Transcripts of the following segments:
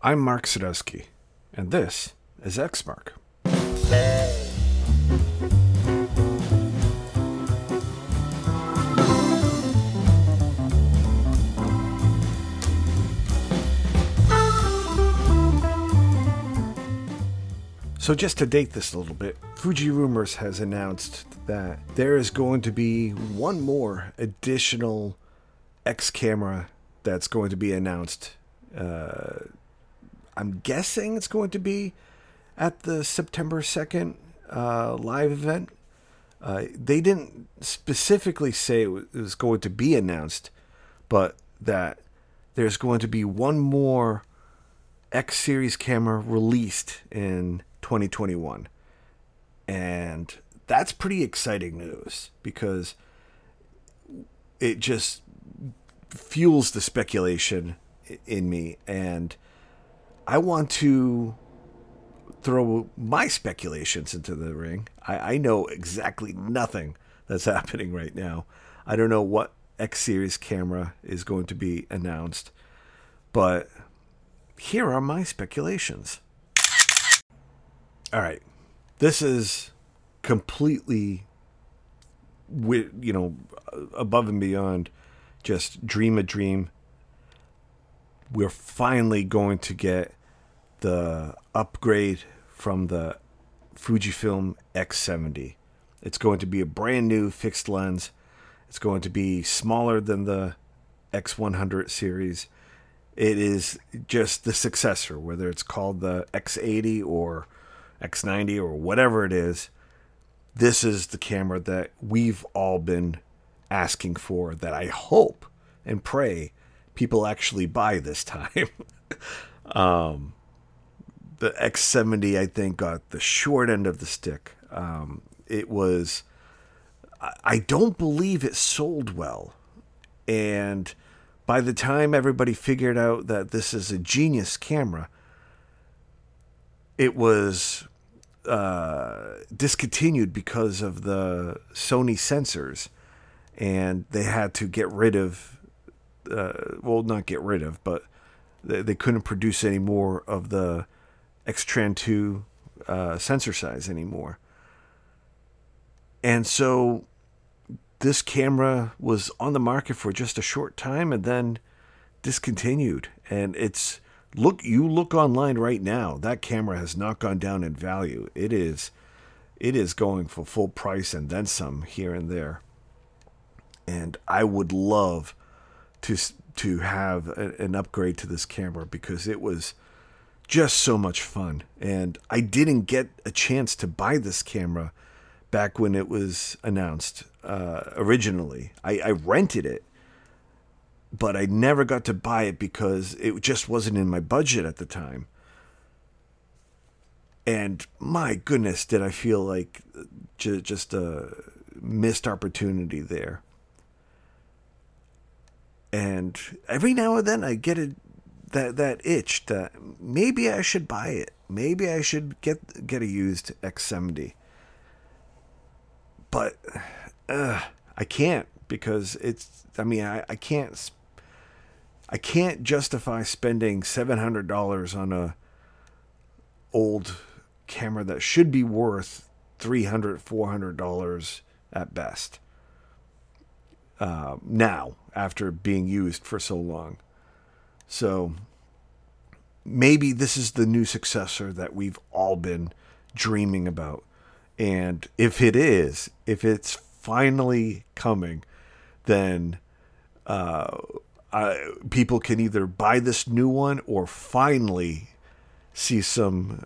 I'm Mark Sadowski, and this is Xmark. So just to date this a little bit, Fuji Rumors has announced that there is going to be one more additional X camera that's going to be announced. I'm guessing it's going to be at the September 2nd live event. They didn't specifically say it was going to be announced, but that there's going to be one more X series camera released in 2021. And that's pretty exciting news because it just fuels the speculation in me, and I want to throw my speculations into the ring. I know exactly nothing that's happening right now. I don't know what X series camera is going to be announced, but here are my speculations. All right, this is completely, above and beyond just dream a dream. We're finally going to get the upgrade from the Fujifilm X70. It's going to be a brand new fixed lens. It's going to be smaller than the X100 series. It is just the successor, whether it's called the X80 or X90 or whatever it is. This is the camera that we've all been asking for, that I hope and pray people actually buy this time. The X70, I think, got the short end of the stick. I don't believe it sold well. And by the time everybody figured out that this is a genius camera, it was discontinued because of the Sony sensors. And they had to get rid of, not get rid of, but they couldn't produce any more of the X-Tran 2 sensor size anymore. And so this camera was on the market for just a short time and then discontinued. And you look online right now, that camera has not gone down in value. It is going for full price and then some here and there. And I would love to have an upgrade to this camera because it was just so much fun. And I didn't get a chance to buy this camera back when it was announced originally. I rented it, but I never got to buy it because it just wasn't in my budget at the time. And my goodness, did I feel like just a missed opportunity there. And every now and then I get that itch that maybe I should buy it. Maybe I should get a used X70. But I can't because I can't justify spending $700 on a old camera that should be worth $300, $400 at best. Now, after being used for so long. So maybe this is the new successor that we've all been dreaming about. And if it's finally coming, then people can either buy this new one or finally see some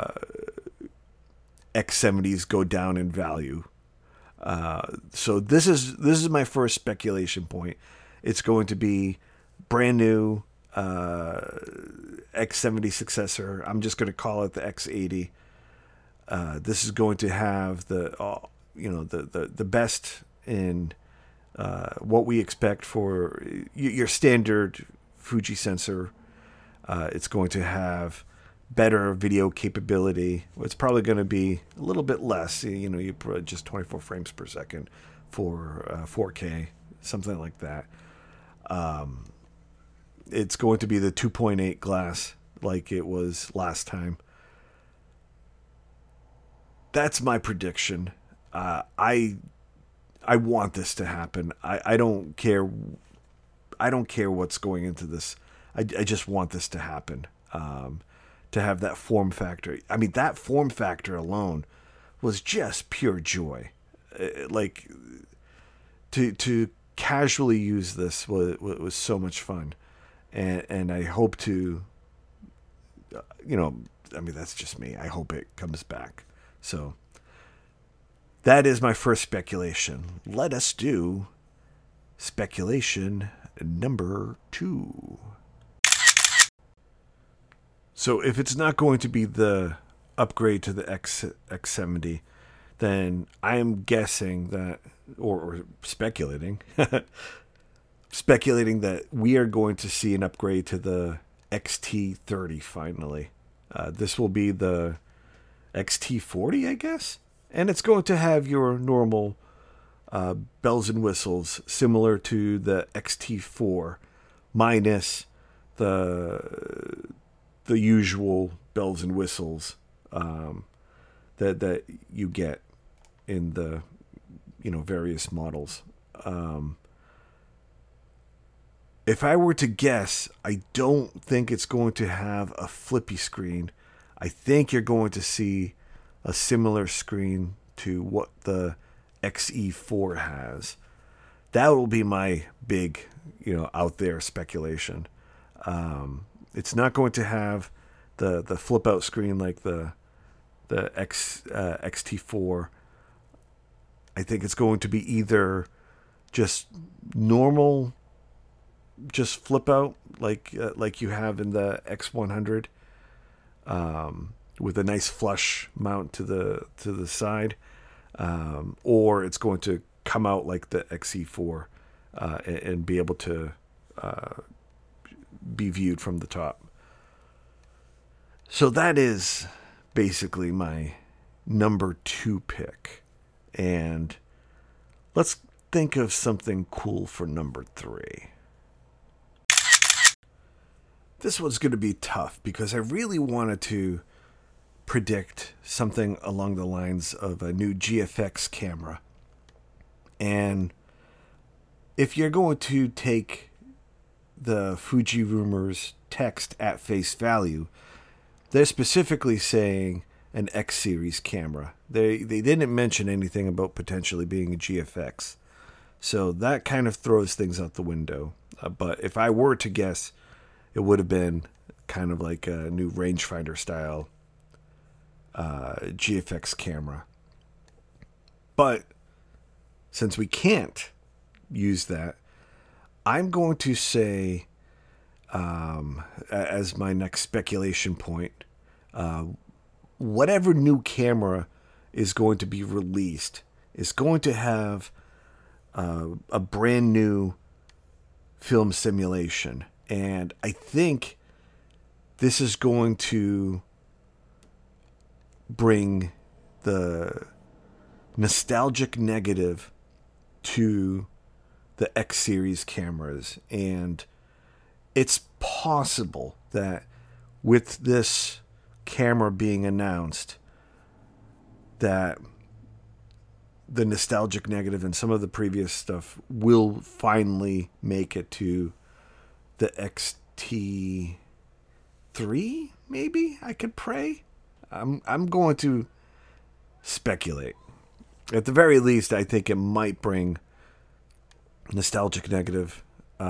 X70s go down in value. So this is my first speculation point. It's going to be brand new X70 successor. I'm just going to call it the X80. This is going to have the best in what we expect for your standard Fuji sensor. It's going to have better video capability. It's probably going to be a little bit less. You put just 24 frames per second for 4K, something like that. It's going to be the 2.8 glass like it was last time. That's my prediction. I want this to happen. I don't care. I don't care what's going into this. I just want this to happen. To have that form factor. I mean, that form factor alone was just pure joy. Like to casually use this was so much fun, and I hope to. I mean, that's just me. I hope it comes back. So that is my first speculation. Let us do speculation number 2. So if it's not going to be the upgrade to the X70, then I am guessing that, or speculating, speculating that we are going to see an upgrade to the XT30 finally. This will be the XT40, I guess? And it's going to have your normal bells and whistles similar to the XT4, minus the usual bells and whistles that you get in the various models. If I were to guess, I don't think it's going to have a flippy screen. I think you're going to see a similar screen to what the XE4 has. That will be my big, out there speculation. It's not going to have the flip out screen like the XT4. I think it's going to be either just normal, just flip out like you have in the X100, with a nice flush mount to the side, or it's going to come out like the XE4 and be able to be viewed from the top. So that is basically my number 2 pick. And let's think of something cool for number 3. This one's going to be tough because I really wanted to predict something along the lines of a new GFX camera. And if you're going to take the Fuji Rumors text at face value, they're specifically saying an X series camera. They didn't mention anything about potentially being a GFX. So that kind of throws things out the window. But if I were to guess, it would have been kind of like a new rangefinder style GFX camera. But since we can't use that, I'm going to say, as my next speculation point, whatever new camera is going to be released is going to have a brand new film simulation. And I think this is going to bring the nostalgic negative to the X series cameras. And it's possible that with this camera being announced, that the nostalgic negative and some of the previous stuff will finally make it to the XT3, maybe? I could pray. I'm going to speculate. At the very least, I think it might bring nostalgic negative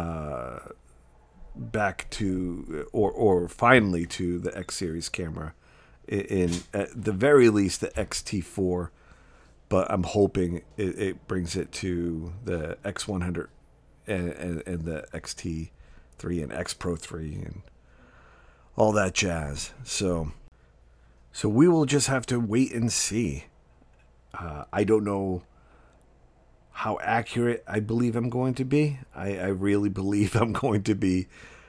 back to, or finally to the X series camera. In at the very least, the XT4, but I'm hoping it brings it to the X100 and the XT3 and X Pro 3 and all that jazz. So we will just have to wait and see. I don't know how accurate I believe I'm going to be. I really believe I'm going to be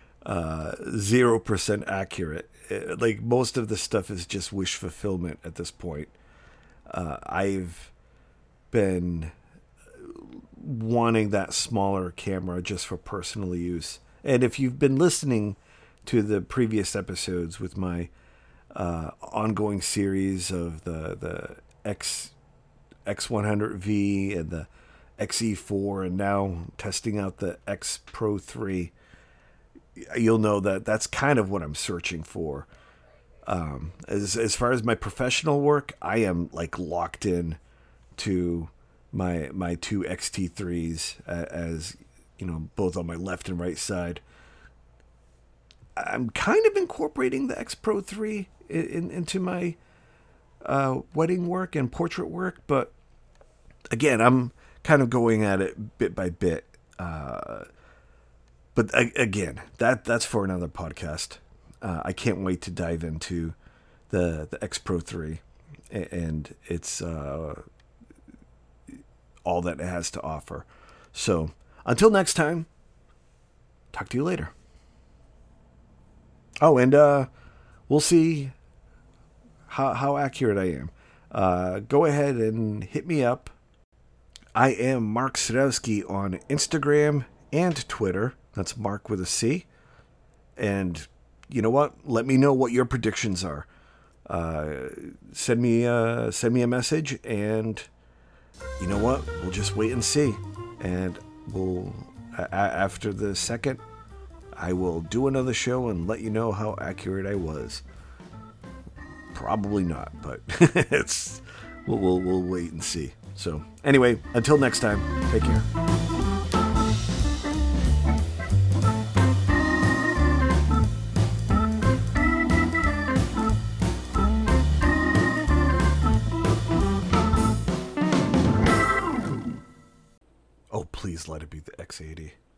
0% accurate. Like, most of the stuff is just wish fulfillment at this point. I've been wanting that smaller camera just for personal use. And if you've been listening to the previous episodes with my ongoing series of the X100V and the XE4, and now testing out the X Pro 3, you'll know that that's kind of what I'm searching for. As far as my professional work, I am like locked in to my two XT3s, as you know, both on my left and right side. I'm kind of incorporating the X Pro 3 into my wedding work and portrait work, but again, I'm kind of going at it bit by bit. But again, that's for another podcast. I can't wait to dive into the X Pro 3 and its all that it has to offer. So until next time, talk to you later. Oh, and we'll see how accurate I am. Go ahead and hit me up. I am Mark Sadowski on Instagram and Twitter. That's Mark with a C. And you know what? Let me know what your predictions are. Send me a message, and you know what? We'll just wait and see. And we'll after the second, I will do another show and let you know how accurate I was. Probably not, but we'll wait and see. So anyway, until next time, take care. Oh, please let it be the X80.